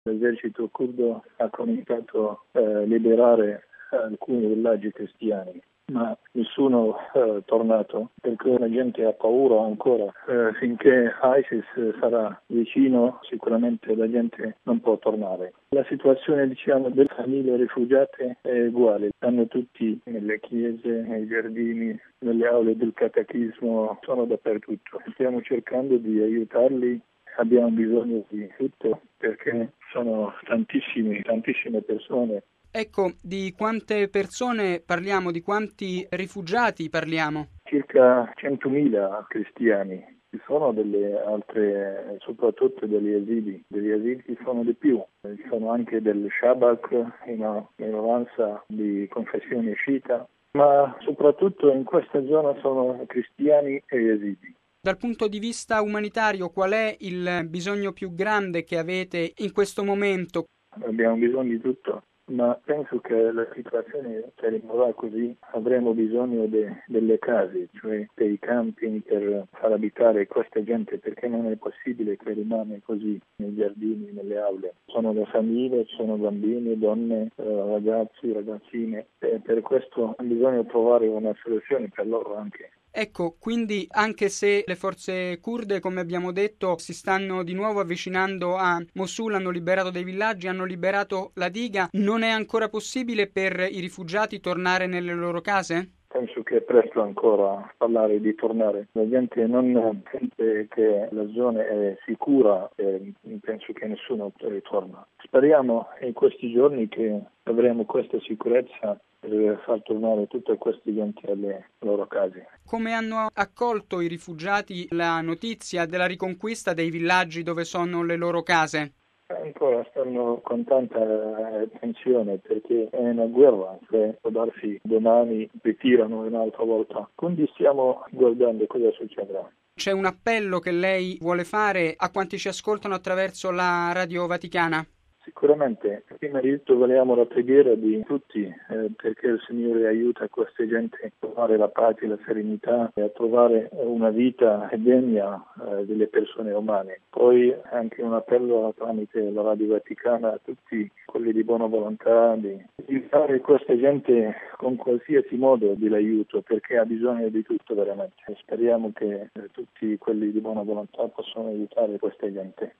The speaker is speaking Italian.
L'esercito curdo ha cominciato a liberare alcuni villaggi cristiani, ma nessuno è tornato perché la gente ha paura ancora. Finché ISIS sarà vicino, sicuramente la gente non può tornare. La situazione, delle famiglie rifugiate è uguale. Stanno tutti nelle chiese, nei giardini, nelle aule del catechismo, sono dappertutto. Stiamo cercando di aiutarli. Abbiamo bisogno di tutto perché sono tantissime persone. Ecco, di quante persone parliamo, di quanti rifugiati parliamo? Circa 100.000 cristiani. Ci sono delle altre, soprattutto degli esidi ci sono di più. Ci sono anche del Shabak, una minoranza di confessione sciita, ma soprattutto in questa zona sono cristiani e esidi. Dal punto di vista umanitario, qual è il bisogno più grande che avete in questo momento? Abbiamo bisogno di tutto, ma penso che la situazione rimarrà così. Avremo bisogno delle case, cioè dei campi per far abitare questa gente, perché non è possibile che rimane così nei giardini, nelle aule. Sono le famiglie, sono bambini, donne, ragazzi, ragazzine, e per questo bisogna trovare una soluzione per loro anche. Ecco, quindi anche se le forze curde, come abbiamo detto, si stanno di nuovo avvicinando a Mosul, hanno liberato dei villaggi, hanno liberato la diga, non è ancora possibile per i rifugiati tornare nelle loro case? Penso che è presto ancora parlare di tornare. La gente non sente che la zona è sicura e penso che nessuno ritorna. Speriamo in questi giorni che avremo questa sicurezza per far tornare tutte queste gente alle loro case. Come hanno accolto i rifugiati la notizia della riconquista dei villaggi dove sono le loro case? Ancora stanno con tanta attenzione perché è una guerra, cioè può darsi domani ritirano un'altra volta. Quindi stiamo guardando cosa succederà. C'è un appello che lei vuole fare a quanti ci ascoltano attraverso la Radio Vaticana? Sicuramente, prima di tutto vogliamo la preghiera di tutti perché il Signore aiuta questa gente a trovare la pace, la serenità e a trovare una vita degna delle persone umane. Poi anche un appello tramite la Radio Vaticana a tutti quelli di buona volontà di aiutare questa gente con qualsiasi modo di l'aiuto perché ha bisogno di tutto veramente. Speriamo che tutti quelli di buona volontà possano aiutare questa gente.